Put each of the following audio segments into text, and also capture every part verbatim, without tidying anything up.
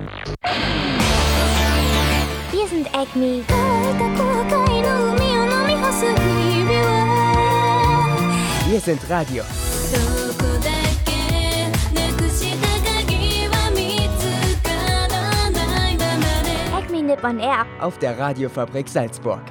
Wir sind Acme. Wir sind Radio. Acme Nippon Air. Auf der Radiofabrik Salzburg.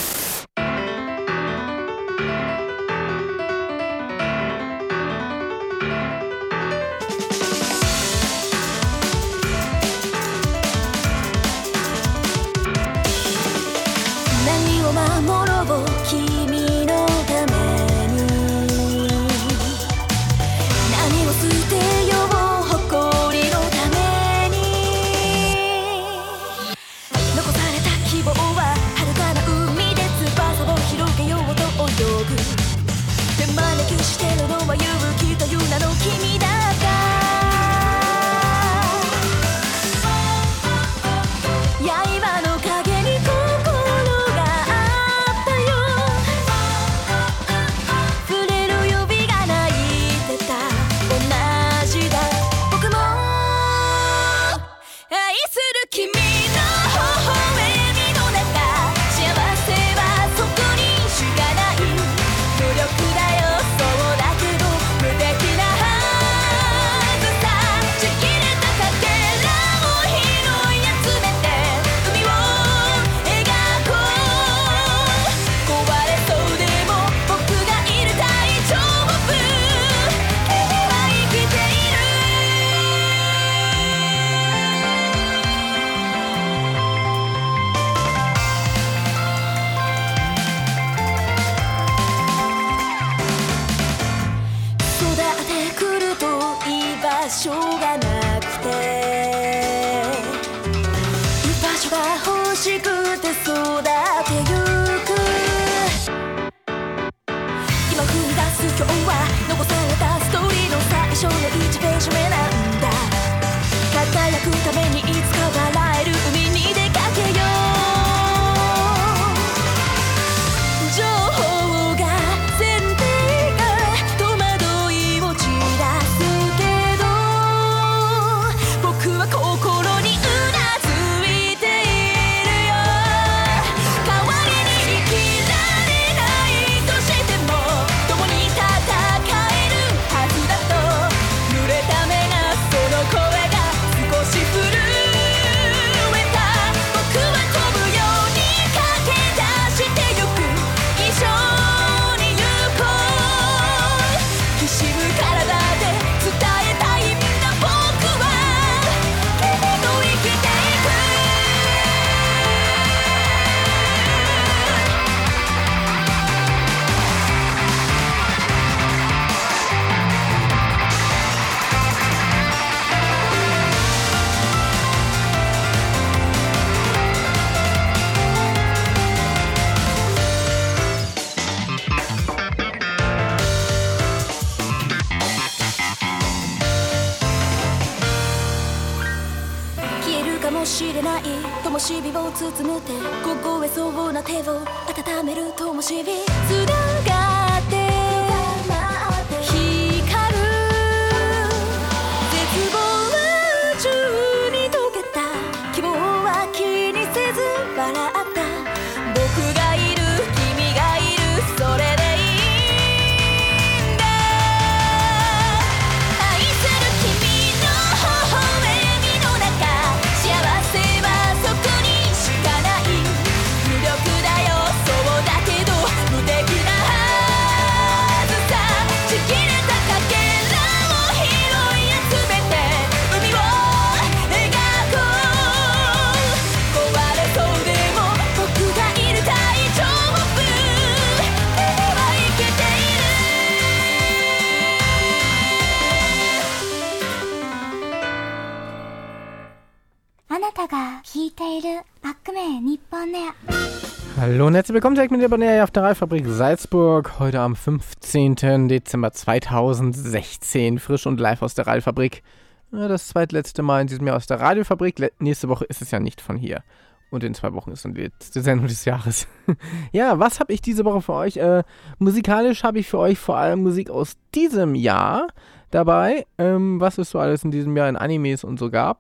Hallo und herzlich willkommen direkt mit der Nähe auf der Radiofabrik Salzburg. Heute am fünfzehnten Dezember zweitausendsechzehn, frisch und live aus der Radiofabrik. Ja, das zweitletzte Mal in diesem Jahr aus der Radiofabrik. Le- nächste Woche ist es ja nicht von hier. Und in zwei Wochen ist dann die letzte Sendung des Jahres. Ja, was habe ich diese Woche für euch? Äh, musikalisch habe ich für euch vor allem Musik aus diesem Jahr dabei. Ähm, was es so alles in diesem Jahr in Animes und so gab.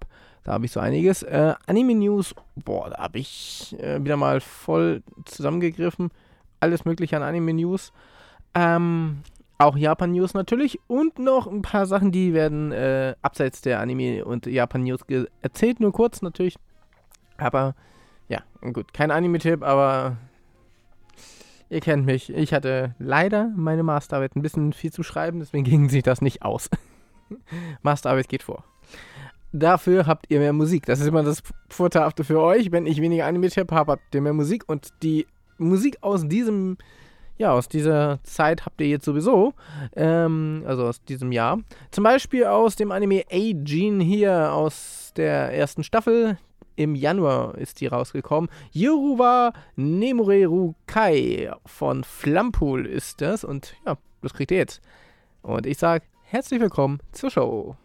Da habe ich so einiges. Äh, Anime-News, boah, da habe ich äh, wieder mal voll zusammengegriffen. Alles mögliche an Anime-News. Ähm, auch Japan-News natürlich. Und noch ein paar Sachen, die werden äh, abseits der Anime- und Japan-News ge- erzählt. Nur kurz natürlich. Aber, ja, gut. Kein Anime-Tipp, aber ihr kennt mich. Ich hatte leider meine Masterarbeit ein bisschen viel zu schreiben. Deswegen ging sich das nicht aus. Masterarbeit geht vor. Dafür habt ihr mehr Musik. Das ist immer das Vorteilhafte für euch. Wenn ich weniger Anime-Tipp habe, habt ihr mehr Musik. Und die Musik aus diesem, ja, aus dieser Zeit habt ihr jetzt sowieso. Ähm, also aus diesem Jahr. Zum Beispiel aus dem Anime A-Gene hier aus der ersten Staffel. Im Januar ist die rausgekommen. Yoruba Nemoreru Kai von Flampool ist das. Und ja, das kriegt ihr jetzt. Und ich sage herzlich willkommen zur Show.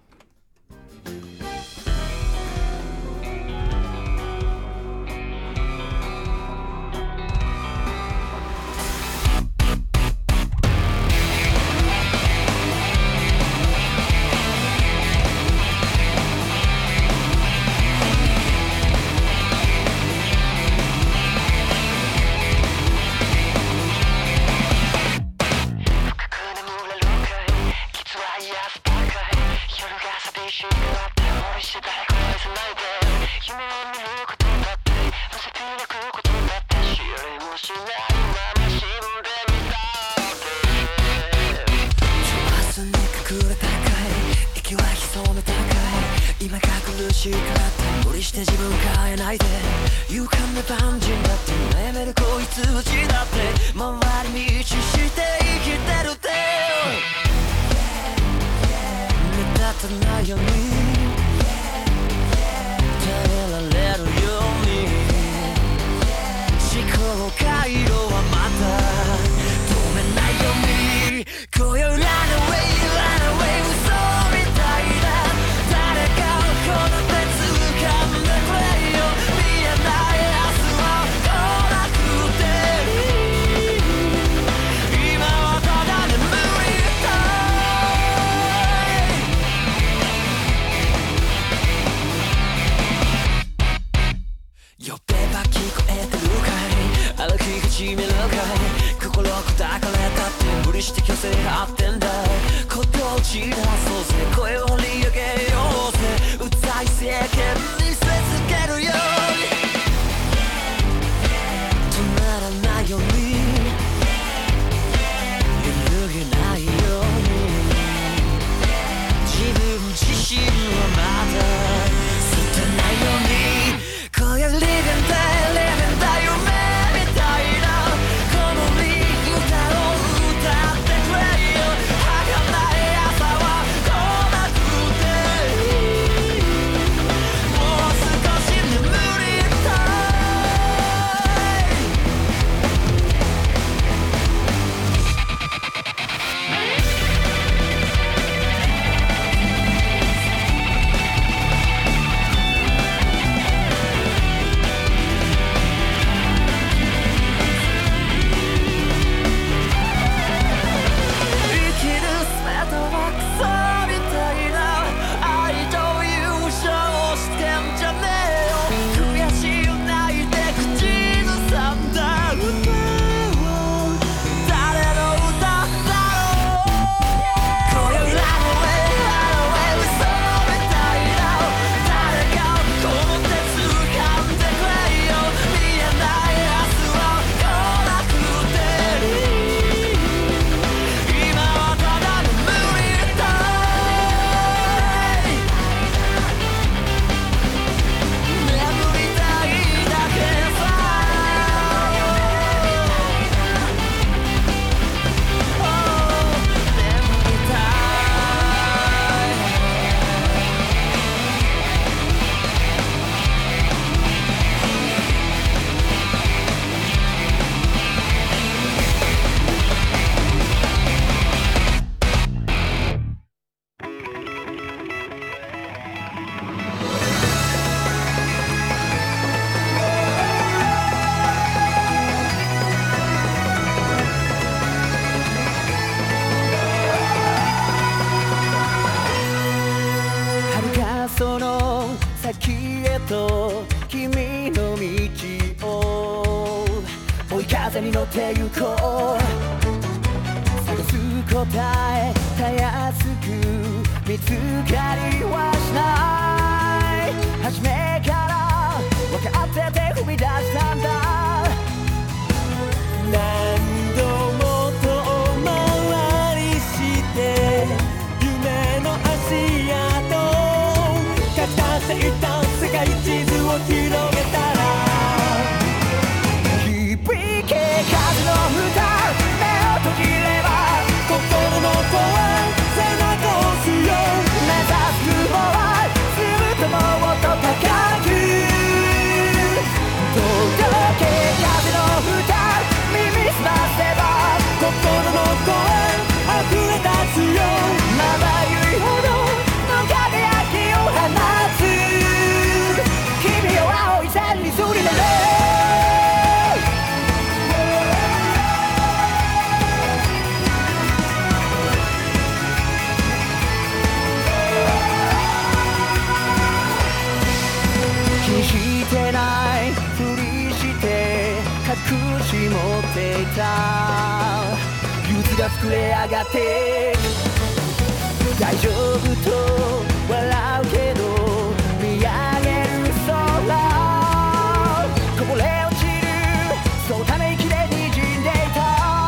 先へと君の道を追い風に乗ってゆこう探す答えたやすく見つかりはしない初めから分かってて踏み出したんだ何度も遠回りして夢の足跡書き足していった世界地図を広げたら響け風の歌目を閉じれば心の声背中を押すよ目指す雲はずっともっと高く届け風の歌耳すませば心の声溢れ出すよまばゆいほどの輝きを放つ君を青い線にすり抜けしてないふりして隠し持っていた憂鬱が膨れ上がって大丈夫と笑うけど見上げる空こぼれ落ちるそうため息で滲んでいた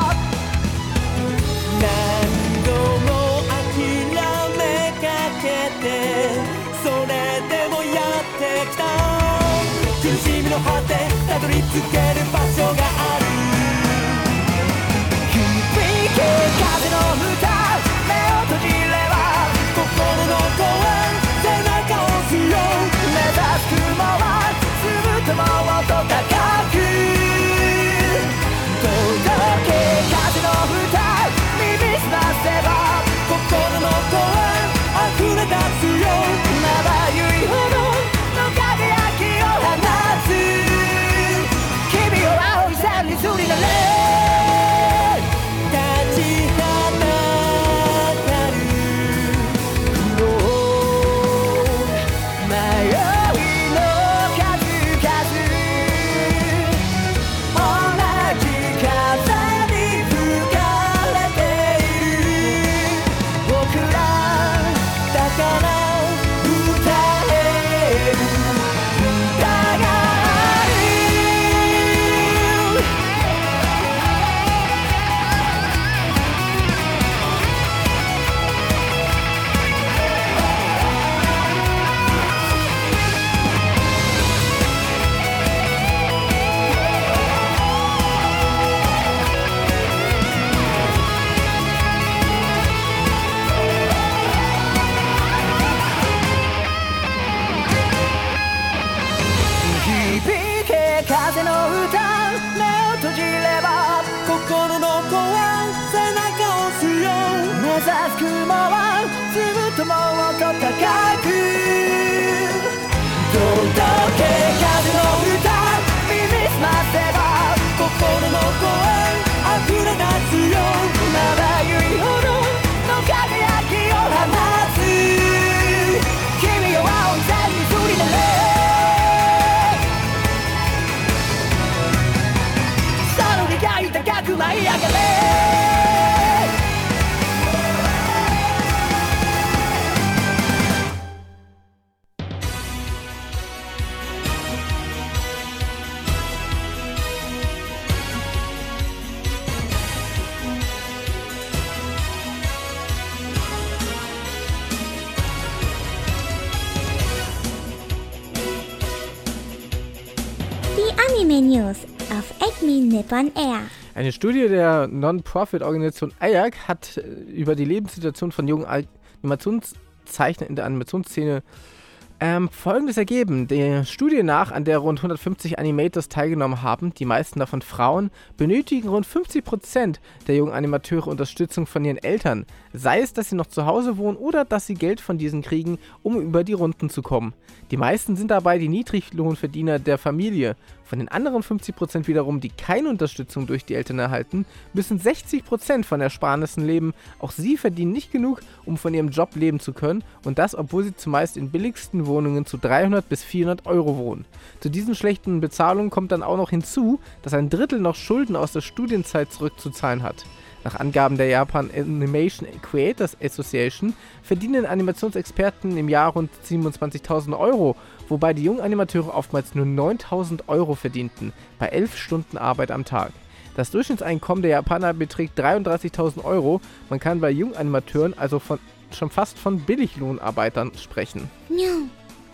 何度も諦めかけてそれでもやってきた苦しみの果てたどり着ける場所がある響け風の歌目を閉じれば心の声背中を押すよ目指す雲はずっともっと高く届け風の歌耳すませば心の声溢れ出すよまばゆいほどの輝きを放つ君を青い線にすり抜け立ちはだかる苦悩迷いの数々同じ風に吹かれている僕らだから歌える歌がある響け風の歌目を閉じれば心の声背中を押すよ目指す雲はずっともっと高く届け風の歌耳すませば心の声溢れ出すよまばゆいほどの輝きを放つ君を青い線にすり抜け高く舞い上がれ Die Anime-News auf Acme Nippon Air. Eine Studie der Non-Profit-Organisation A Y A C hat äh, über die Lebenssituation von jungen Animationszeichnern in der Animationsszene ähm, Folgendes ergeben. Der Studie nach, an der rund hundertfünfzig Animators teilgenommen haben, die meisten davon Frauen, benötigen rund fünfzig Prozent der jungen Animateure Unterstützung von ihren Eltern. Sei es, dass sie noch zu Hause wohnen oder dass sie Geld von diesen kriegen, um über die Runden zu kommen. Die meisten sind dabei die Niedriglohnverdiener der Familie. Von den anderen fünfzig Prozent wiederum, die keine Unterstützung durch die Eltern erhalten, müssen sechzig Prozent von Ersparnissen leben. Auch sie verdienen nicht genug, um von ihrem Job leben zu können, und das, obwohl sie zumeist in billigsten Ferienwohnungen zu dreihundert bis vierhundert Euro wohnen. Zu diesen schlechten Bezahlungen kommt dann auch noch hinzu, dass ein Drittel noch Schulden aus der Studienzeit zurückzuzahlen hat. Nach Angaben der Japan Animation Creators Association verdienen Animationsexperten im Jahr rund siebenundzwanzigtausend Euro, wobei die jungen Animateure oftmals nur neuntausend Euro verdienten, bei elf Stunden Arbeit am Tag. Das Durchschnittseinkommen der Japaner beträgt dreiunddreißigtausend Euro, man kann bei jungen Animateuren also von, schon fast von Billiglohnarbeitern sprechen. Miau.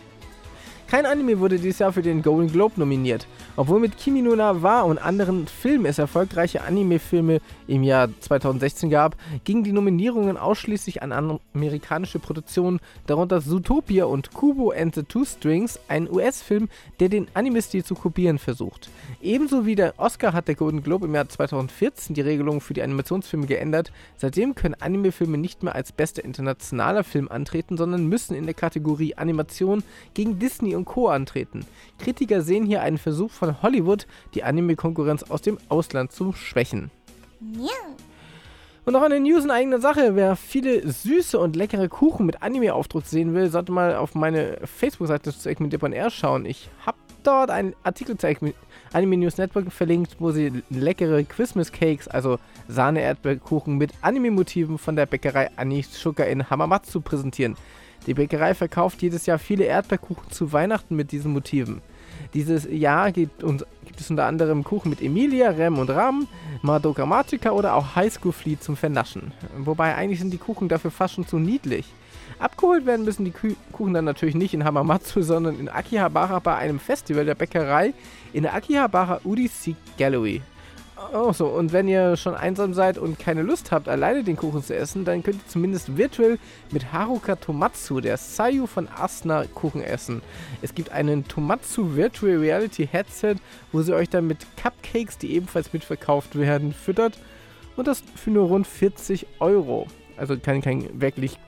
Kein Anime wurde dieses Jahr für den Golden Globe nominiert. Obwohl mit Kimi no Na wa und anderen Filmen es erfolgreiche Anime-Filme im Jahr zweitausendsechzehn gab, gingen die Nominierungen ausschließlich an amerikanische Produktionen, darunter Zootopia und Kubo and the Two Strings, ein U S-Film, der den Anime-Stil zu kopieren versucht. Ebenso wie der Oscar hat der Golden Globe im Jahr zweitausendvierzehn die Regelungen für die Animationsfilme geändert. Seitdem können Anime-Filme nicht mehr als bester internationaler Film antreten, sondern müssen in der Kategorie Animation gegen Disney und Co. antreten. Kritiker sehen hier einen Versuch von Hollywood, die Anime-Konkurrenz aus dem Ausland zu schwächen. Miau. Und noch eine News in eigener Sache. Wer viele süße und leckere Kuchen mit Anime-Aufdruck sehen will, sollte mal auf meine Facebook-Seite zu Egg mit Dip on Air schauen. Ich habe dort einen Artikel zu Anime News Network verlinkt, wo sie leckere Christmas Cakes, also Sahne-Erdbeerkuchen mit Anime-Motiven von der Bäckerei Anishuka in Hamamatsu präsentieren. Die Bäckerei verkauft jedes Jahr viele Erdbeerkuchen zu Weihnachten mit diesen Motiven. Dieses Jahr gibt, uns, gibt es unter anderem Kuchen mit Emilia, Rem und Ram, Madoka Magica oder auch High School Fleet zum Vernaschen. Wobei eigentlich sind die Kuchen dafür fast schon zu niedlich. Abgeholt werden müssen die Kü- Kuchen dann natürlich nicht in Hamamatsu, sondern in Akihabara bei einem Festival der Bäckerei in der Akihabara Udisi Gallery. Oh so, und wenn ihr schon einsam seid und keine Lust habt, alleine den Kuchen zu essen, dann könnt ihr zumindest virtuell mit Haruka Tomatsu, der Sayu von Asuna, Kuchen essen. Es gibt einen Tomatsu Virtual Reality Headset, wo sie euch dann mit Cupcakes, die ebenfalls mitverkauft werden, füttert. Und das für nur rund vierzig Euro. Also kann kein wirklich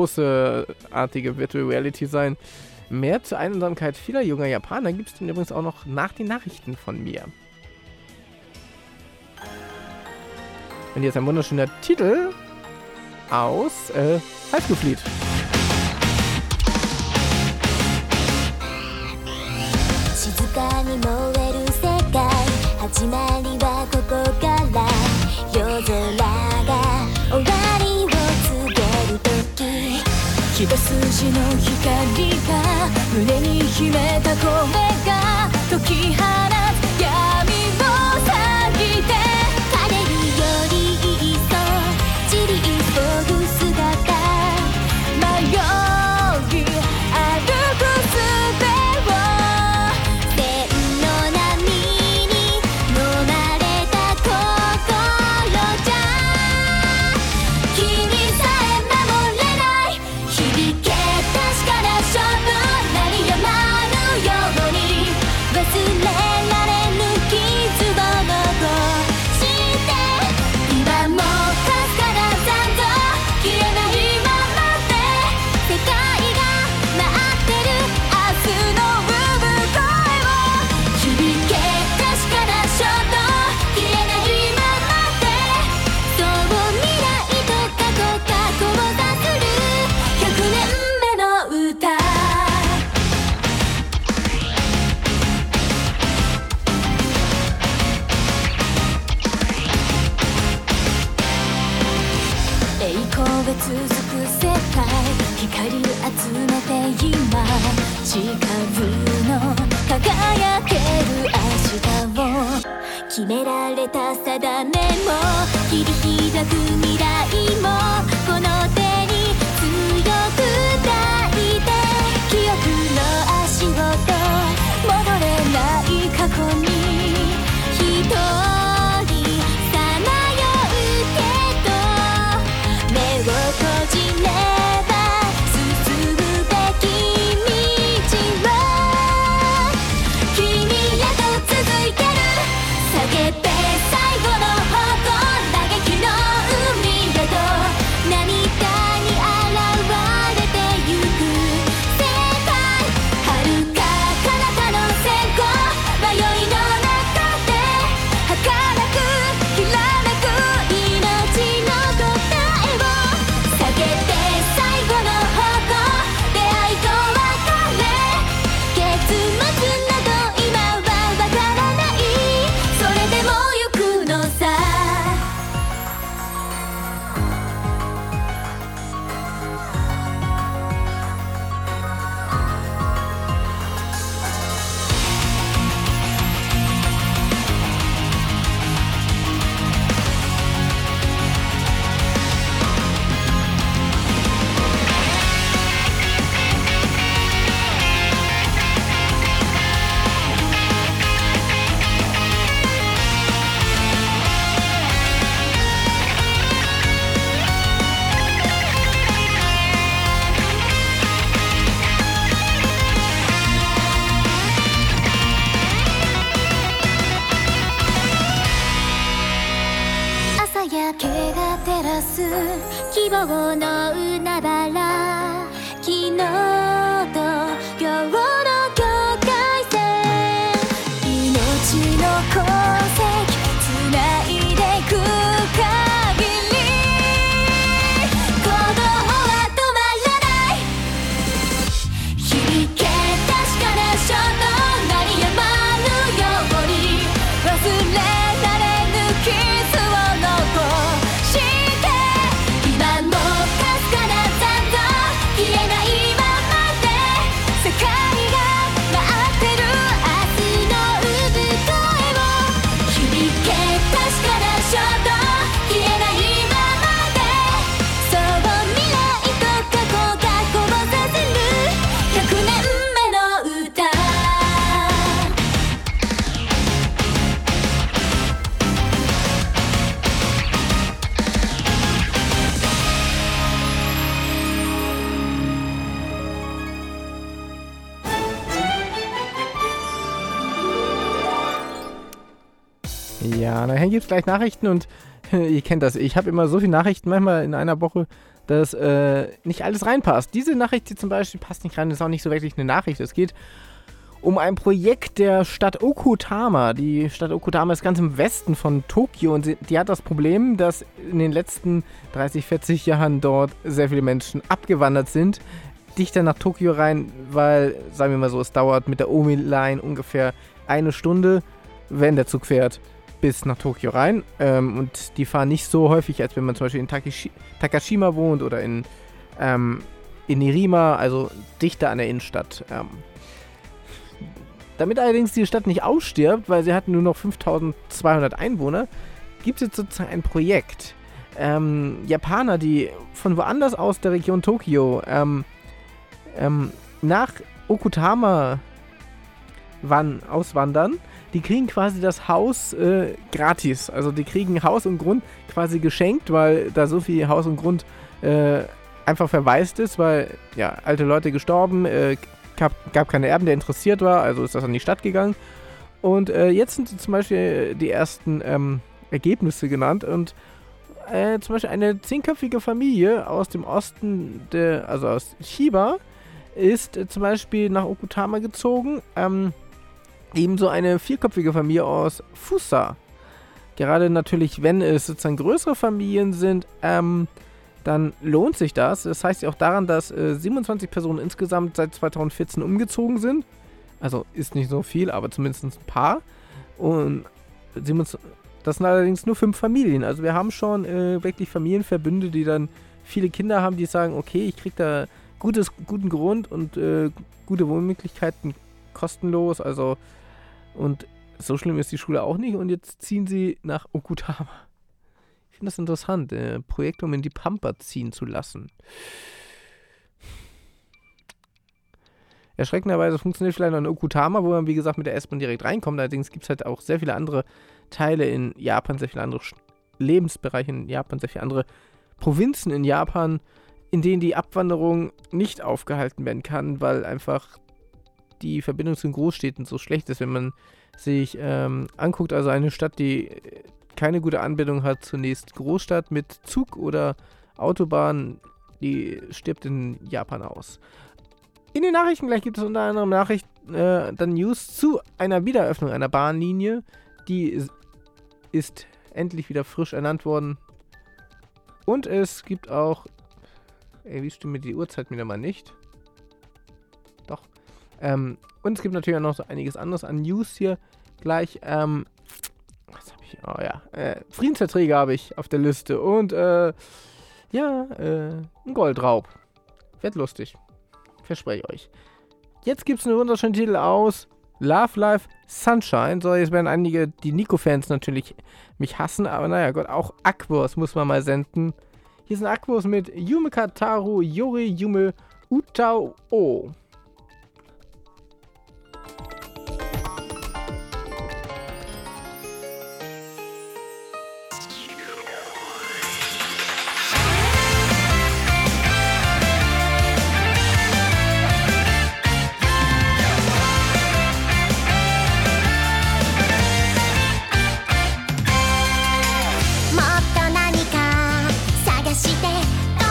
großartige Virtual Reality sein. Mehr zur Einsamkeit vieler junger Japaner gibt es dann übrigens auch noch nach den Nachrichten von mir. Und jetzt ein wunderschöner Titel aus äh, High School Fleet. 静かに燃える世界始まりはここから夜空が終わりを告げる時一筋の光が胸に秘めた声が解き放つ闇を遮って枯れるよりいっそ散り急ぐ姿迷い歩く術を千の波に飲まれた心じゃ君さえ守れない響け確かな勝負鳴りやまぬように忘れられぬ傷を残して今もかすかな残像消えないままで世界が待ってる明日の産声を響け確かな衝動消えないままでそう未来と過去が交差するひゃくねんめの歌栄光が続く世界光集めて今誓うの輝ける明日を決められた定めも切り開く未来もこの手に強く抱いて記憶の足音戻れない過去に一人さまようけど目を閉じれば進むべき道は君へと続いてる叫べ最後の矛打撃の海へと涙に現れてゆく世界遥か彼方の閃光迷いの希望の海原昨日と今日の境界線命の鉱石つないでく限り鼓動は止まらない響け確かな衝動鳴りやまぬように忘れられぬキスを残して今もかすかな残像消えないままで世界が待ってる明日の産声を響け確かな衝動消えないままでそう未来と過去がこぼさせるひゃくねんめの歌 Ja, nachher gibt es gleich Nachrichten und ihr kennt das. Ich habe immer so viele Nachrichten manchmal in einer Woche, dass äh, nicht alles reinpasst. Diese Nachricht hier zum Beispiel passt nicht rein, das ist auch nicht so wirklich eine Nachricht. Es geht um ein Projekt der Stadt Okutama. Die Stadt Okutama ist ganz im Westen von Tokio und sie, die hat das Problem, dass in den letzten dreißig, vierzig Jahren dort sehr viele Menschen abgewandert sind. Dichter nach Tokio rein, weil, sagen wir mal so, es dauert mit der Omi-Line ungefähr eine Stunde, wenn der Zug fährt, bis nach Tokio rein. Ähm, und die fahren nicht so häufig, als wenn man zum Beispiel in Takishi- Takashima wohnt oder in, ähm, in Nerima, also dichter an der Innenstadt. Ähm, damit allerdings die Stadt nicht ausstirbt, weil sie hat nur noch fünftausendzweihundert Einwohner, gibt es jetzt sozusagen ein Projekt. Ähm, Japaner, die von woanders aus der Region Tokio ähm, ähm, nach Okutama wann, auswandern, die kriegen quasi das Haus äh, gratis. Also die kriegen Haus und Grund quasi geschenkt, weil da so viel Haus und Grund äh, einfach verwaist ist, weil ja, alte Leute gestorben, äh, gab, gab keine Erben, der interessiert war, also ist das an die Stadt gegangen. Und äh, jetzt sind zum Beispiel die ersten ähm, Ergebnisse genannt und äh, zum Beispiel eine zehnköpfige Familie aus dem Osten, der, also aus Chiba, ist äh, zum Beispiel nach Okutama gezogen. Ähm, Ebenso eine vierköpfige Familie aus Fusa. Gerade natürlich, wenn es sozusagen größere Familien sind, ähm, dann lohnt sich das. Das heißt ja auch daran, dass äh, siebenundzwanzig Personen insgesamt seit zweitausendvierzehn umgezogen sind. Also ist nicht so viel, aber zumindest ein paar. Und das sind allerdings nur fünf Familien. Also wir haben schon äh, wirklich Familienverbünde, die dann viele Kinder haben, die sagen, okay, ich kriege da gutes, guten Grund und äh, gute Wohnmöglichkeiten kostenlos. Also und so schlimm ist die Schule auch nicht. Und jetzt ziehen sie nach Okutama. Ich finde das interessant, äh, Projekte, um in die Pampa ziehen zu lassen. Erschreckenderweise funktioniert vielleicht noch in Okutama, wo man, wie gesagt, mit der S-Bahn direkt reinkommt. Allerdings gibt es halt auch sehr viele andere Teile in Japan, sehr viele andere Lebensbereiche in Japan, sehr viele andere Provinzen in Japan, in denen die Abwanderung nicht aufgehalten werden kann, weil einfach die Verbindung zu den Großstädten so schlecht ist, wenn man sich ähm, anguckt, also eine Stadt, die keine gute Anbindung hat, zunächst Großstadt mit Zug oder Autobahn, die stirbt in Japan aus. In den Nachrichten gleich gibt es unter anderem Nachrichten, äh, dann News zu einer Wiedereröffnung einer Bahnlinie, die ist, ist endlich wieder frisch ernannt worden. Und es gibt auch, ey, wie stimmt mir die Uhrzeit wieder mal nicht? Doch. Ähm, und es gibt natürlich auch noch so einiges anderes an News hier gleich. Ähm, was habe ich? Oh ja. Äh, Friedensverträge habe ich auf der Liste. Und, äh, ja, äh, ein Goldraub. Wird lustig. Verspreche ich euch. Jetzt gibt es einen wunderschönen Titel aus Love Life Sunshine. So, jetzt werden einige, die Nico-Fans natürlich mich hassen, aber naja, Gott, auch Aquos muss man mal senden. Hier sind Aquos mit Yume Kataru Yori Yume Utao O. もっと何か探して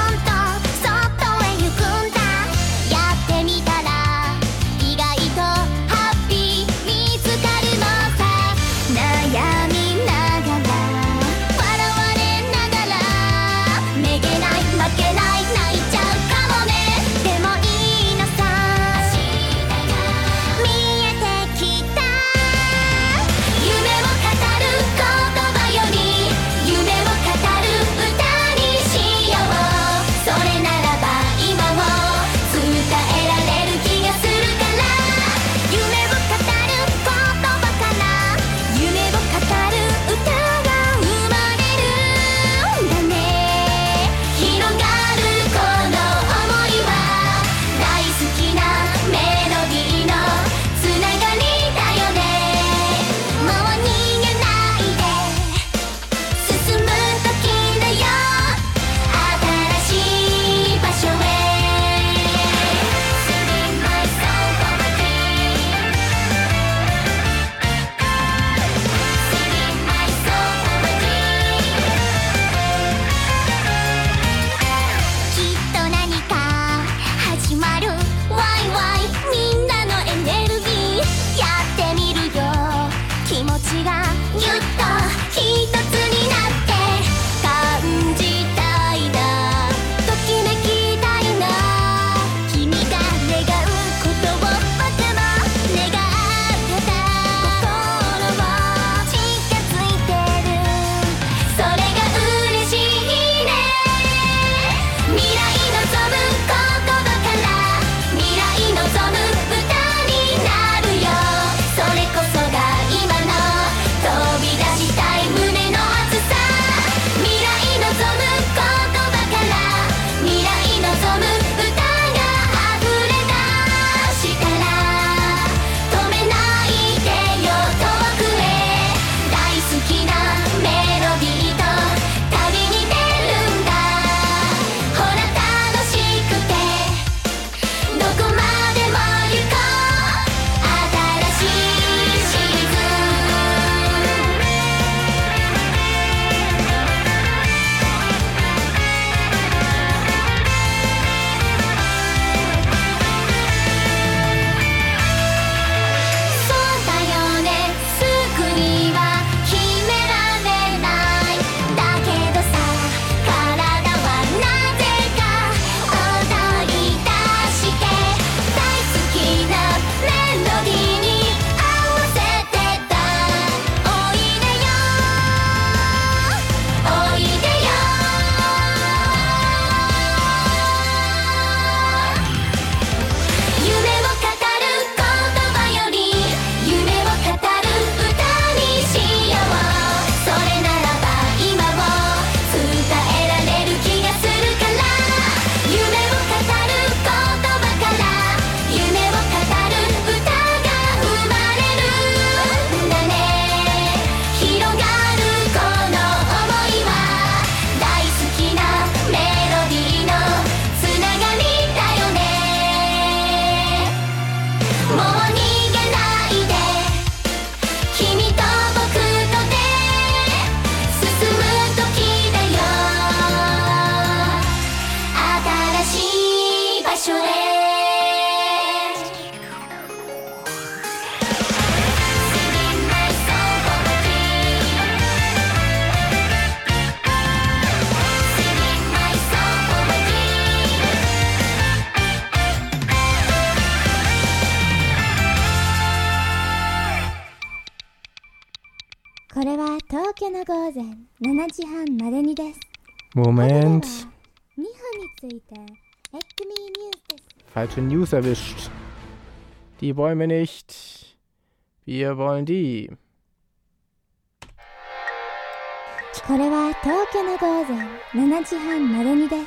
これは東京の午前しちじはんまでにです。 Moment. 日本についてエッグミーニュースです。 Falsche News erwischt. Die wollen wir nicht. Wir wollen die. これは東京の午前しちじはんまでにです。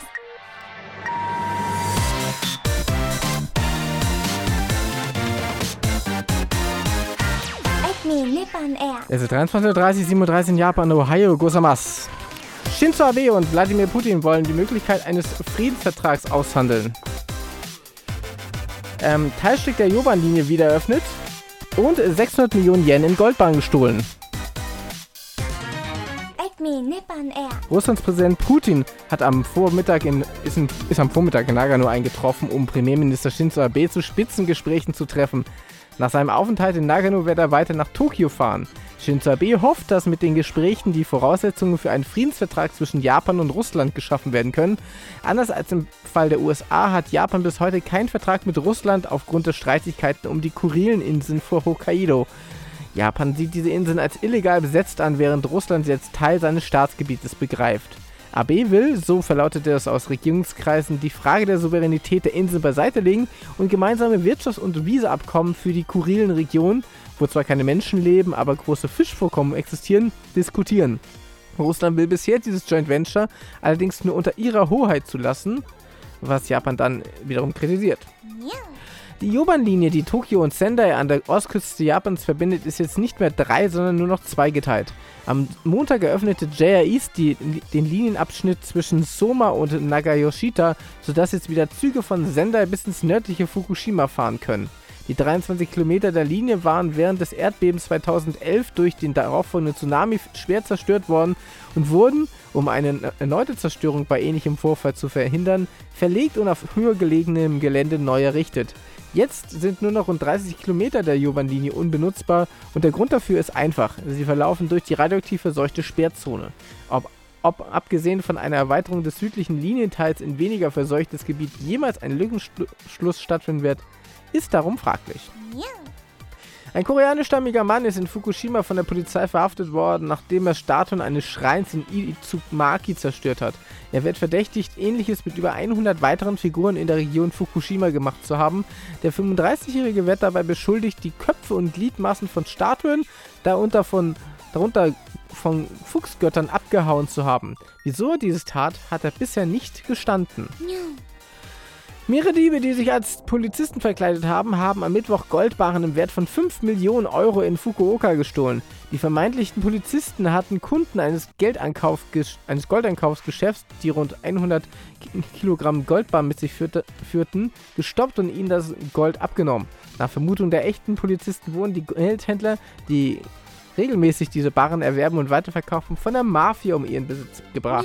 Nippon Air. Es ist dreiundzwanzig Uhr dreißig, siebenunddreißig in Japan, Ohio, Gozaimasu. Shinzo Abe und Wladimir Putin wollen die Möglichkeit eines Friedensvertrags aushandeln. Ähm, Teilstück der Joban-Linie wieder eröffnet und sechshundert Millionen Yen in Goldbarren gestohlen. Nippon Air. Russlands Präsident Putin hat am Vormittag in, ist, in, ist am Vormittag in Nagano eingetroffen, um Premierminister Shinzo Abe zu Spitzengesprächen zu treffen. Nach seinem Aufenthalt in Nagano wird er weiter nach Tokio fahren. Shinzo Abe hofft, dass mit den Gesprächen die Voraussetzungen für einen Friedensvertrag zwischen Japan und Russland geschaffen werden können. Anders als im Fall der U S A hat Japan bis heute keinen Vertrag mit Russland aufgrund der Streitigkeiten um die Kurileninseln vor Hokkaido. Japan sieht diese Inseln als illegal besetzt an, während Russland sie als Teil seines Staatsgebietes begreift. Abe will, so verlautete es aus Regierungskreisen, die Frage der Souveränität der Inseln beiseite legen und gemeinsame Wirtschafts- und Visaabkommen für die Kurilenregion, wo zwar keine Menschen leben, aber große Fischvorkommen existieren, diskutieren. Russland will bisher dieses Joint Venture allerdings nur unter ihrer Hoheit zulassen, was Japan dann wiederum kritisiert. Die Joban-Linie, die Tokio und Sendai an der Ostküste Japans verbindet, ist jetzt nicht mehr drei, sondern nur noch zweigeteilt. Am Montag eröffnete J R East die, den Linienabschnitt zwischen Soma und Nagayoshita, sodass jetzt wieder Züge von Sendai bis ins nördliche Fukushima fahren können. Die dreiundzwanzig Kilometer der Linie waren während des Erdbebens zweitausendelf durch den darauffolgenden Tsunami schwer zerstört worden und wurden, um eine erneute Zerstörung bei ähnlichem Vorfall zu verhindern, verlegt und auf höher gelegenem Gelände neu errichtet. Jetzt sind nur noch rund dreißig Kilometer der Joban-Linie unbenutzbar und der Grund dafür ist einfach. Sie verlaufen durch die radioaktiv verseuchte Sperrzone. Ob, ob abgesehen von einer Erweiterung des südlichen Linienteils in weniger verseuchtes Gebiet jemals ein Lückenschluss stattfinden wird, ist darum fraglich. Ein koreanischstammiger Mann ist in Fukushima von der Polizei verhaftet worden, nachdem er Statuen eines Schreins in Izumaki zerstört hat. Er wird verdächtigt, Ähnliches mit über hundert weiteren Figuren in der Region Fukushima gemacht zu haben. Der fünfunddreißigjährige wird dabei beschuldigt, die Köpfe und Gliedmaßen von Statuen, darunter von, darunter von Fuchsgöttern, abgehauen zu haben. Wieso er dieses tat, hat er bisher nicht gestanden. Mehrere Diebe, die sich als Polizisten verkleidet haben, haben am Mittwoch Goldbarren im Wert von fünf Millionen Euro in Fukuoka gestohlen. Die vermeintlichen Polizisten hatten Kunden eines, Geldeinkauf, eines Goldeinkaufsgeschäfts, die rund hundert Kilogramm Goldbarren mit sich führte, führten, gestoppt und ihnen das Gold abgenommen. Nach Vermutung der echten Polizisten wurden die Geldhändler, die regelmäßig diese Barren erwerben und weiterverkaufen, von der Mafia um ihren Besitz gebracht.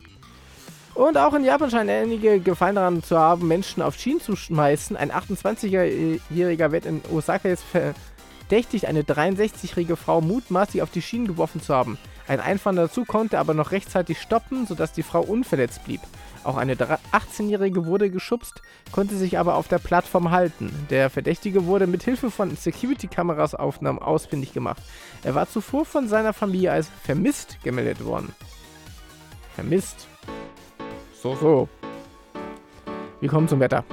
Und auch in Japan scheinen einige Gefallen daran zu haben, Menschen auf Schienen zu schmeißen. Ein achtundzwanzigjähriger wird in Osaka jetzt verdächtigt, eine dreiundsechzigjährige Frau mutmaßlich auf die Schienen geworfen zu haben. Ein Einfahrender dazu konnte aber noch rechtzeitig stoppen, sodass die Frau unverletzt blieb. Auch eine achtzehnjährige wurde geschubst, konnte sich aber auf der Plattform halten. Der Verdächtige wurde mit Hilfe von Security-Kameras Aufnahmen ausfindig gemacht. Er war zuvor von seiner Familie als vermisst gemeldet worden. Vermisst. So, so. Wir kommen zum Wetter.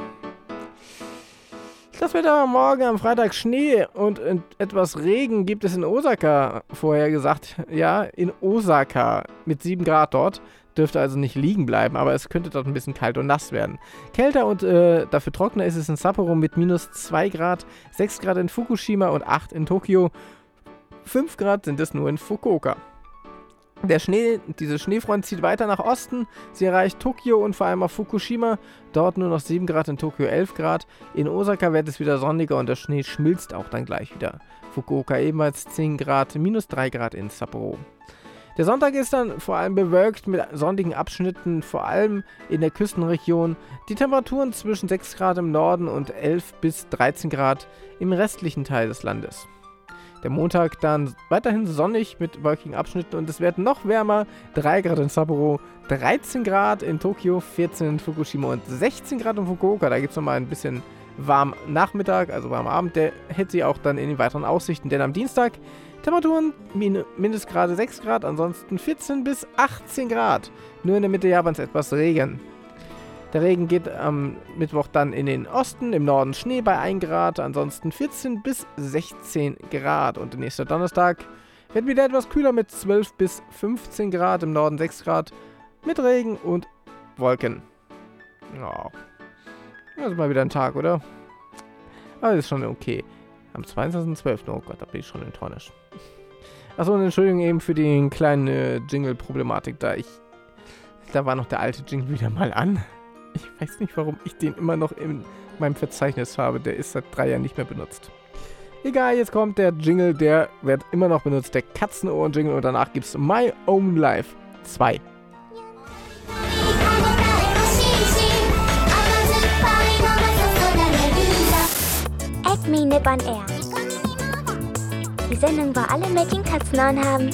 Das Wetter morgen am Freitag Schnee und etwas Regen gibt es in Osaka, vorher gesagt. Ja, in Osaka mit sieben Grad dort. Dürfte also nicht liegen bleiben, aber es könnte dort ein bisschen kalt und nass werden. Kälter und äh, dafür trockener ist es in Sapporo mit minus zwei Grad, sechs Grad in Fukushima und acht in Tokio. fünf Grad sind es nur in Fukuoka. Der Schnee, diese Schneefront zieht weiter nach Osten. Sie erreicht Tokio und vor allem auch Fukushima. Dort nur noch sieben Grad, in Tokio elf Grad. In Osaka wird es wieder sonniger und der Schnee schmilzt auch dann gleich wieder. Fukuoka ebenfalls zehn Grad, minus drei Grad in Sapporo. Der Sonntag ist dann vor allem bewölkt mit sonnigen Abschnitten, vor allem in der Küstenregion. Die Temperaturen zwischen sechs Grad im Norden und elf bis dreizehn Grad im restlichen Teil des Landes. Der Montag dann weiterhin sonnig mit wolkigen Abschnitten und es wird noch wärmer. drei Grad in Sapporo, dreizehn Grad in Tokio, vierzehn in Fukushima und sechzehn Grad in Fukuoka. Da gibt es nochmal ein bisschen warmen Nachmittag, also warmen Abend, der hält sich auch dann in den weiteren Aussichten, denn am Dienstag Temperaturen min- Mindestgrade sechs Grad, ansonsten vierzehn bis achtzehn Grad. Nur in der Mitte Japans etwas Regen. Der Regen geht am Mittwoch dann in den Osten, im Norden Schnee bei ein Grad, ansonsten vierzehn bis sechzehn Grad. Und der nächste Donnerstag wird wieder etwas kühler mit zwölf bis fünfzehn Grad, im Norden sechs Grad, mit Regen und Wolken. Ja, das ist mal wieder ein Tag, oder? Aber das ist schon okay. Am zweiundzwanzigsten zwölften Oh Gott, da bin ich schon enttäuscht. Achso, und Entschuldigung eben für die kleine Jingle-Problematik da. Ich, da war noch der alte Jingle wieder mal an. Ich weiß nicht, warum ich den immer noch in meinem Verzeichnis habe. Der ist seit drei Jahren nicht mehr benutzt. Egal, jetzt kommt der Jingle, der wird immer noch benutzt. Der Katzenohren-Jingle und danach gibt's My Own Life zwei. Acme Nippon Air. Die Sendung, wo alle Mädchen Katzenohren haben.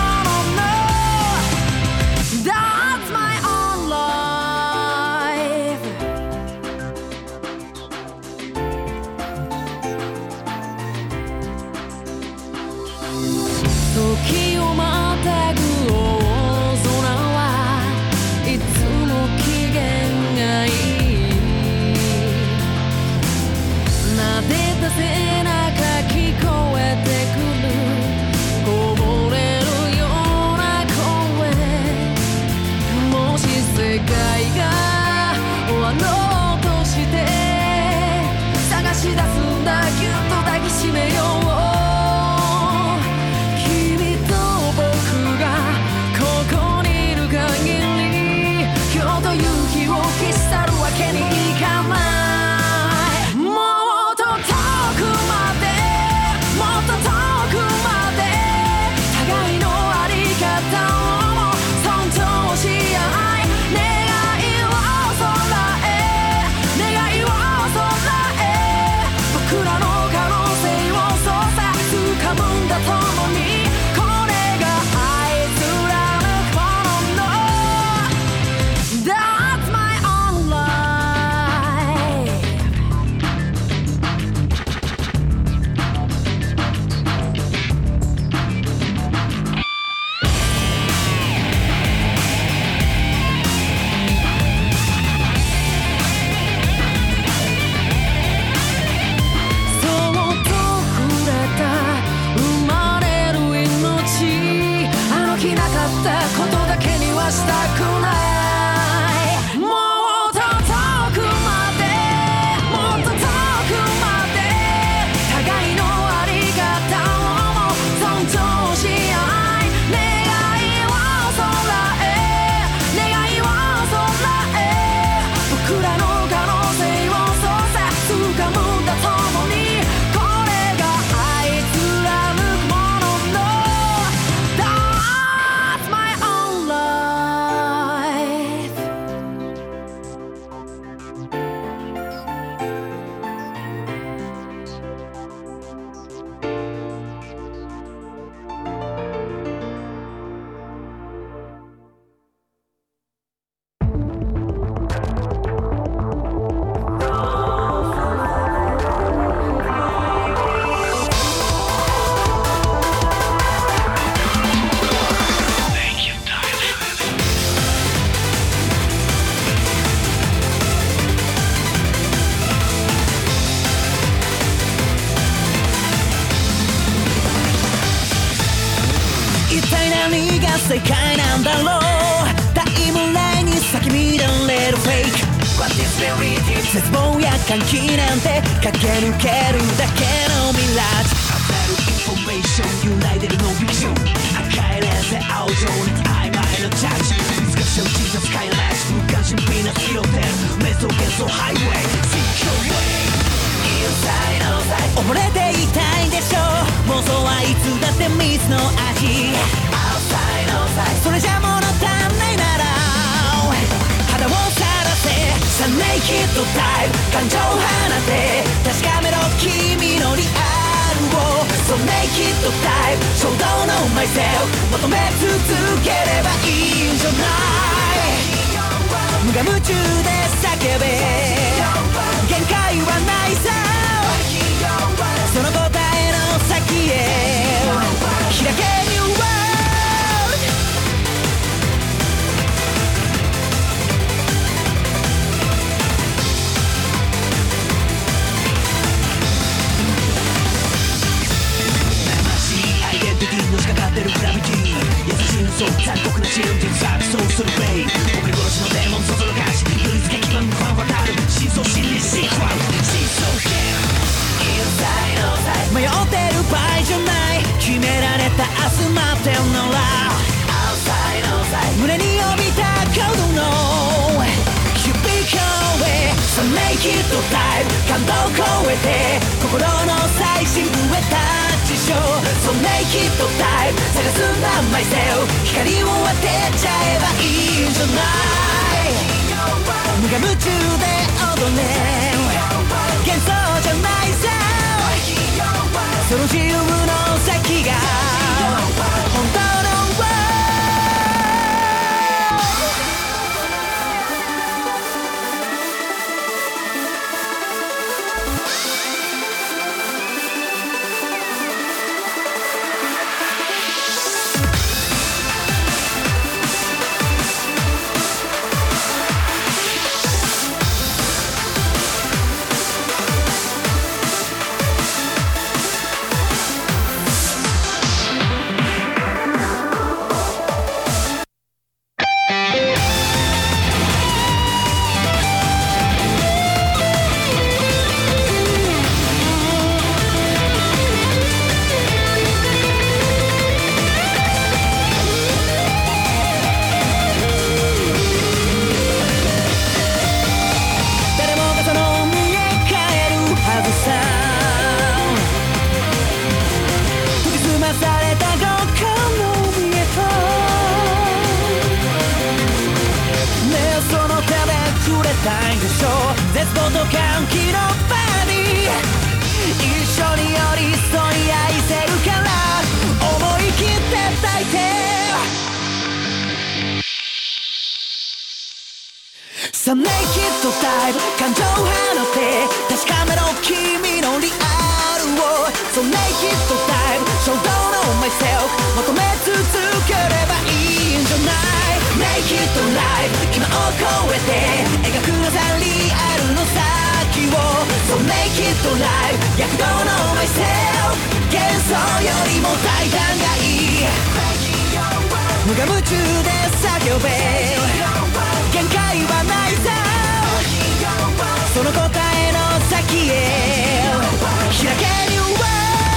That's my own life. 世界なんだろうタイムラインに咲き乱れるフェイク What is reality 絶望や歓喜なんて駆け抜けるだけのミラージ溢れるインフォメーション揺らいでるノンフィクション赤いレーゼ青情に曖昧なジャッジ難しい小さスカイライス無関心ピーナッツ拾ってる瞑想幻想ハイウェイ Seek your way Inside outside 溺れていたいでしょう妄想はいつだって蜜の味 Outside outside それじゃ物足んないなら肌をさらせさネイキッドタイプ感情放て確かめろ君のリアルを So naked type 衝動の myself 求め続ければいいんじゃない無我夢中で叫べ限界はないさその答えの先へ開け New World 生しいアイデンティティのしかかってるグラビティ優しい嘘残酷な真実さそうするベイ送り殺しのデーモンそそるかし振り付け基盤ファン渡る真相心理シークワン真相編迷ってる場合じゃない決められた明日待ってんなら胸に帯びたコードの響き声さネイキッドタイプ感動超えて心の最新増えた事象 So naked type 探すな myself 光を当てちゃえばいいんじゃない無我夢中で踊れ幻想じゃないさその自由の先が本当のさネイキッドタイプ感情放て確かめろ君のリアルを So naked type 衝動の myself 求め続ければいいんじゃない Naked life 今を超えて描くのさリアルの先を So naked life 躍動の myself 幻想よりも大胆がいい無我夢中で叫べ限界はないさその答えの先へ開け New World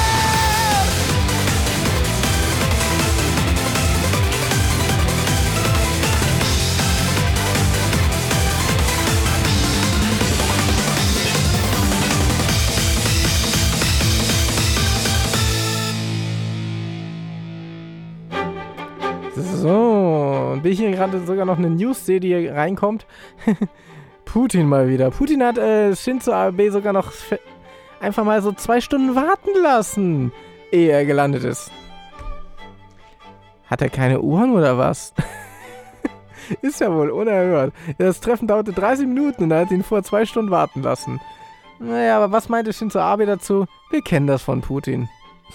So, wie hier gerade sogar noch eine News-Serie reinkommt. Putin mal wieder. Putin hat äh, Shinzo Abe sogar noch einfach mal so zwei Stunden warten lassen, ehe er gelandet ist. Hat er keine Uhren oder was? Ist ja wohl unerhört. Das Treffen dauerte dreißig Minuten und er hat ihn vor zwei Stunden warten lassen. Naja, aber was meinte Shinzo Abe dazu? Wir kennen das von Putin.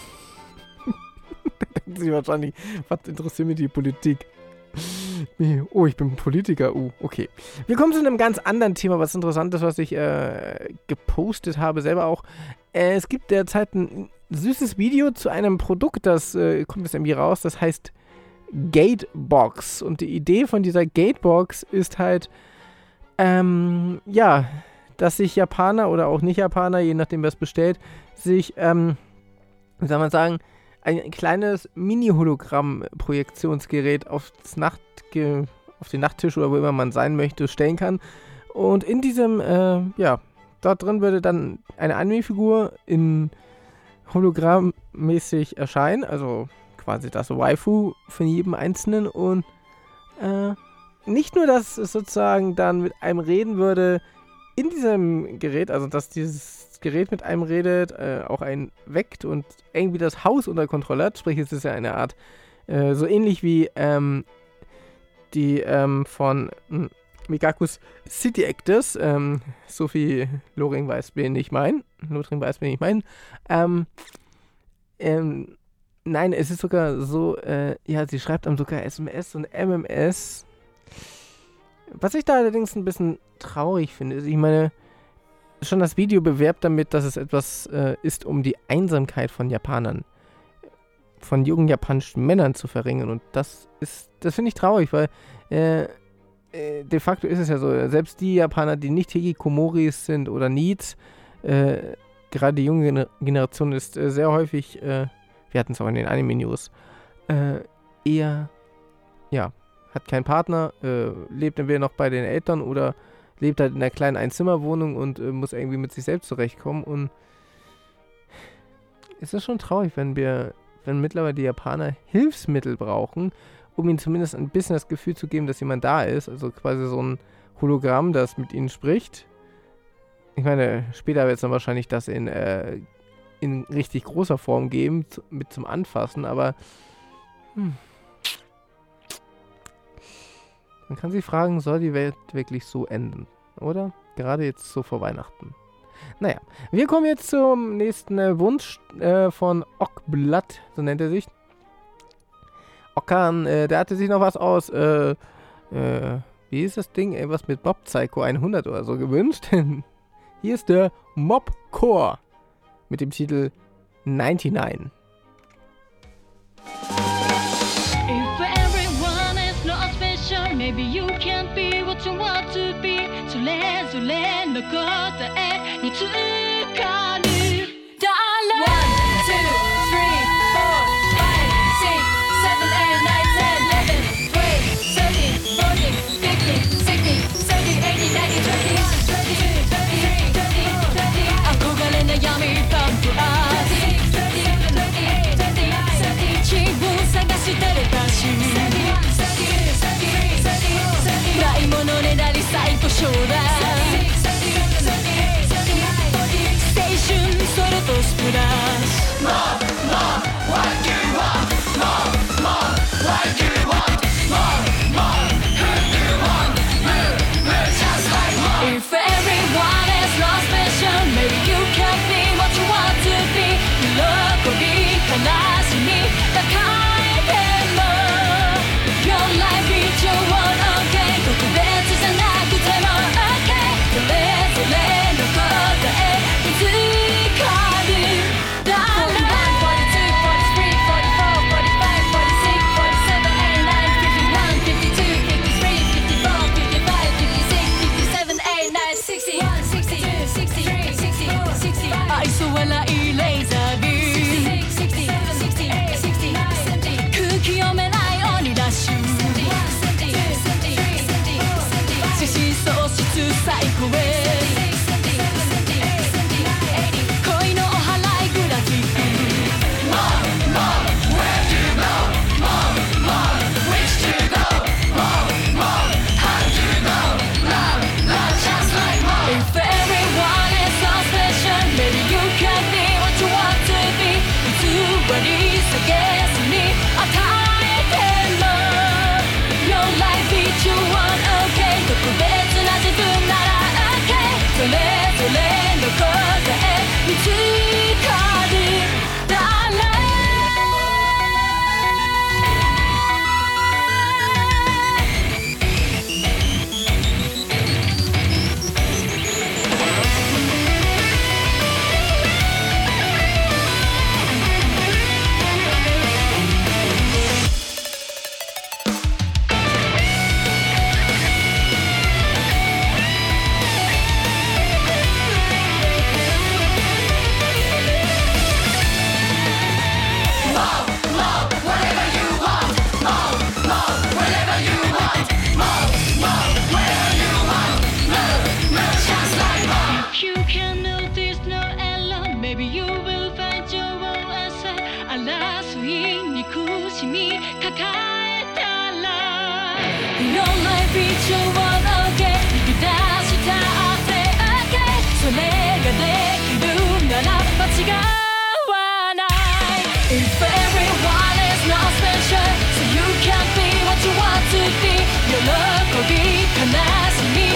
Da denkt sich wahrscheinlich, was interessiert mich die Politik? Oh, ich bin Politiker. Uh, okay. Wir kommen zu einem ganz anderen Thema, was interessant ist, was ich äh, gepostet habe, selber auch. Äh, es gibt derzeit ein süßes Video zu einem Produkt, das äh, kommt jetzt irgendwie raus, das heißt Gatebox. Und die Idee von dieser Gatebox ist halt, ähm, ja, dass sich Japaner oder auch Nicht-Japaner, je nachdem wer es bestellt, sich, ähm, wie soll man sagen, ein kleines Mini-Hologramm-Projektionsgerät aufs Nachtge- auf den Nachttisch oder wo immer man sein möchte, stellen kann. Und in diesem, äh, ja, dort drin würde dann eine Anime-Figur in Hologrammmäßig erscheinen, also quasi das Waifu von jedem Einzelnen. Und äh, nicht nur, dass es sozusagen dann mit einem reden würde in diesem Gerät, also dass dieses Gerät mit einem redet, äh, auch einen weckt und irgendwie das Haus unter Kontrolle hat. Sprich, es ist ja eine Art, äh, so ähnlich wie ähm, die ähm, von mh, Migakus City Actors, ähm, Sophie Loring weiß, wen ich meine, Lothring weiß, wen ich meine, ähm, ähm, nein, es ist sogar so, äh, ja, sie schreibt dann sogar S M S und M M S. Was ich da allerdings ein bisschen traurig finde, ist, ich meine, schon das Video bewerbt damit, dass es etwas äh, ist, um die Einsamkeit von Japanern, von jungen japanischen Männern zu verringern. Und das ist, das finde ich traurig, weil äh, äh, de facto ist es ja so, selbst die Japaner, die nicht Hikikomoris sind oder Needs, äh, gerade die junge Gener- Generation ist äh, sehr häufig, äh, wir hatten es auch in den Anime-News, äh, eher, ja, hat keinen Partner, äh, lebt entweder noch bei den Eltern oder lebt halt in einer kleinen Einzimmerwohnung und äh, muss irgendwie mit sich selbst zurechtkommen. Und es ist schon traurig, wenn wir, wenn mittlerweile die Japaner Hilfsmittel brauchen, um ihnen zumindest ein bisschen das Gefühl zu geben, dass jemand da ist. Also quasi so ein Hologramm, das mit ihnen spricht. Ich meine, später wird es dann wahrscheinlich das in, äh, in richtig großer Form geben, zu, mit zum Anfassen, aber hm. Man kann sich fragen, soll die Welt wirklich so enden? Oder? Gerade jetzt so vor Weihnachten. Naja, wir kommen jetzt zum nächsten äh, Wunsch äh, von Ockblatt, so nennt er sich. Okan, äh, der hatte sich noch was aus, äh, äh, wie ist das Ding? Irgendwas mit Mob Psycho hundert oder so gewünscht. Hier ist der Mob Core mit dem Titel neunundneunzig. Maybe you can't be what you want to be それぞれの答え見つかる One, two, three, four, five, six, seven, eight, nine, ten, eleven, twelve, thirteen, fourteen, fifteen, sixteen, seventeen, eighteen, nineteen, twenty, twenty-two, twenty-three, twenty-four, twenty 憧れ悩みパンプアップ twenty-seven, twenty-eight, twenty-nine, thirty 自分探してる歌手ないものねだり最高将来青春それとスプラッシュ More, more, what you want More, more, what you want More, more, who you want Move, move just like more If everyone is not special Maybe you can be what you want to be 喜び悲しみ高いでも Your life is your one okay 特別じゃなくても okay それぞれの答え見つかる Darling forty-two, forty-three, forty-four, forty-five, forty-six, forty-seven, eighty-nine, fifty-one, fifty-two, fifty-three, fifty-four, fifty-five, fifty-six, fifty-seven, eighty-nine, sixty-one, sixty-two, sixty-three, sixty-four, sixty-five 愛想笑いレーザービーム sixty-six, sixty-eight, sixty-nine, seventy 空気読めない鬼ダッシュ自信喪失サイコウェイ恋のお祓いグラフィック More, more, where you go More, more, which to go More, more, how you know Love, love just like more If everyone is so special Maybe you can be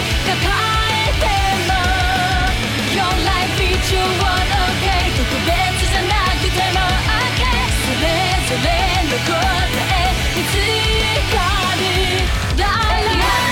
抱えても Your life is your one okay 特別じゃなくても okay それぞれの答え見つかる Life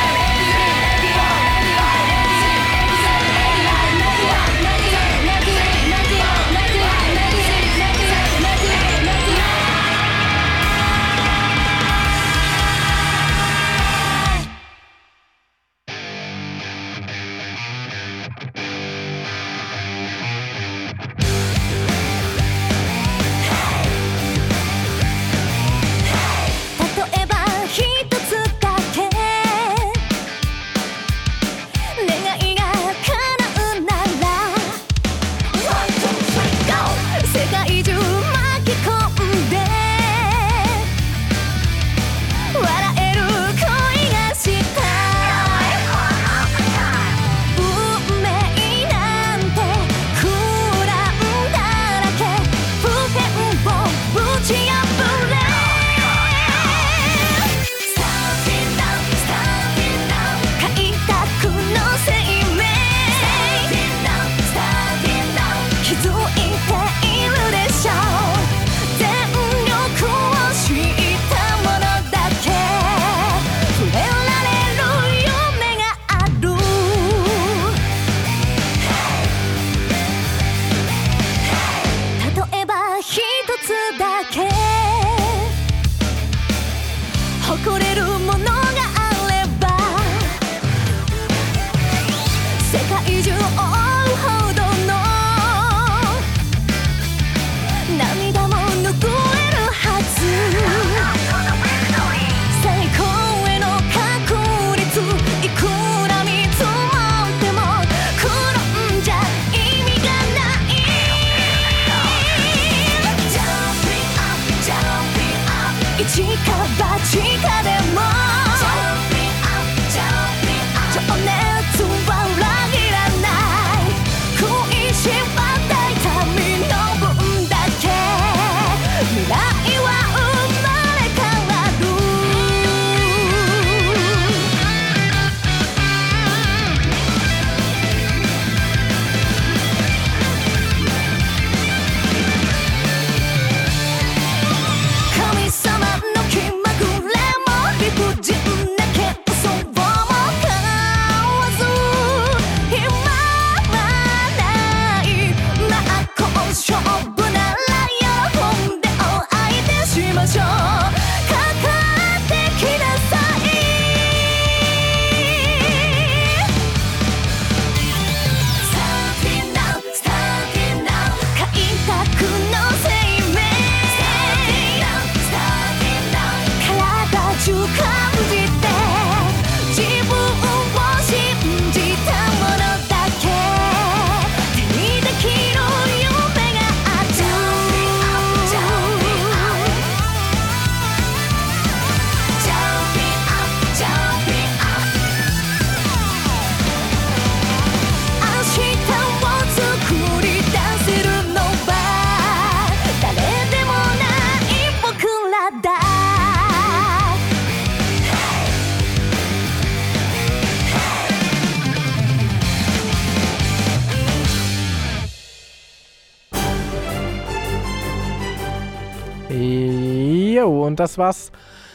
Jo, und das war's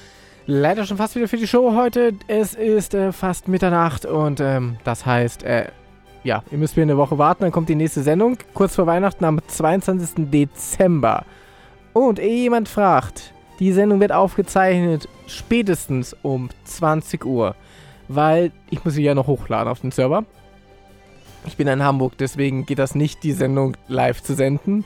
leider schon fast wieder für die Show heute. Es ist äh, fast Mitternacht und ähm, das heißt, äh, ja, ihr müsst wieder eine Woche warten, dann kommt die nächste Sendung, kurz vor Weihnachten am zweiundzwanzigsten Dezember. Und ehe jemand fragt, die Sendung wird aufgezeichnet spätestens um zwanzig Uhr, weil ich muss sie ja noch hochladen auf den Server. Ich bin in Hamburg, deswegen geht das nicht, die Sendung live zu senden.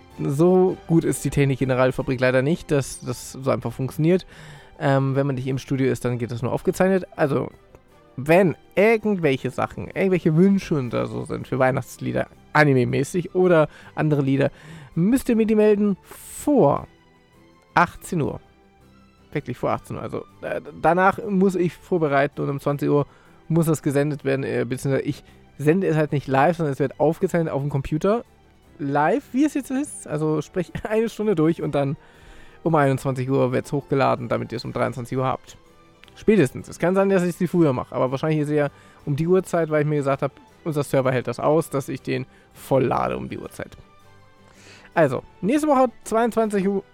So gut ist die Technik in der Radiofabrik leider nicht, dass das so einfach funktioniert. Ähm, wenn man nicht im Studio ist, dann geht das nur aufgezeichnet. Also, wenn irgendwelche Sachen, irgendwelche Wünsche und so sind für Weihnachtslieder, anime-mäßig oder andere Lieder, müsst ihr mir die melden vor achtzehn Uhr. Wirklich vor achtzehn Uhr. Also, äh, danach muss ich vorbereiten und um zwanzig Uhr muss das gesendet werden, äh, beziehungsweise ich sende es halt nicht live, sondern es wird aufgezeichnet auf dem Computer. Live, wie es jetzt ist. Also sprich eine Stunde durch und dann um einundzwanzig Uhr wird es hochgeladen, damit ihr es um dreiundzwanzig Uhr habt. Spätestens. Es kann sein, dass ich sie früher mache, aber wahrscheinlich ist eher um die Uhrzeit, weil ich mir gesagt habe, unser Server hält das aus, dass ich den voll lade um die Uhrzeit. Also, nächste Woche, zweiundzwanzigsten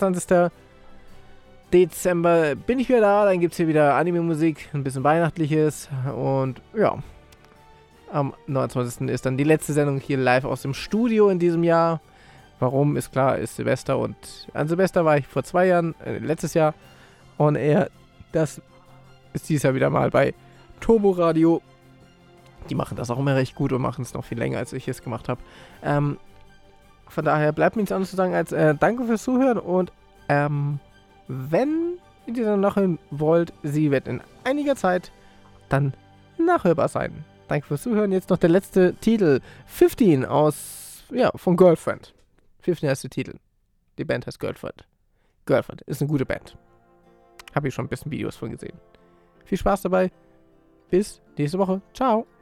Dezember, bin ich wieder da. Dann gibt es hier wieder Anime-Musik, ein bisschen Weihnachtliches. Und ja, am neunundzwanzigsten ist dann die letzte Sendung hier live aus dem Studio in diesem Jahr. Warum, ist klar, ist Silvester. Und an Silvester war ich vor zwei Jahren, äh, letztes Jahr, on air. Das ist dieses Jahr wieder mal bei Turbo Radio. Die machen das auch immer recht gut und machen es noch viel länger, als ich es gemacht habe. Ähm, von daher bleibt mir nichts anderes zu sagen als äh, danke fürs Zuhören und ähm, wenn ihr die dann nachhören wollt, sie wird in einiger Zeit dann nachhörbar sein. Danke fürs Zuhören. Jetzt noch der letzte Titel. fünfzehn aus, ja, von Girlfriend. fünfzehn heißt der Titel. Die Band heißt Girlfriend. Girlfriend ist eine gute Band. Habe ich schon ein bisschen Videos von gesehen. Viel Spaß dabei. Bis nächste Woche. Ciao.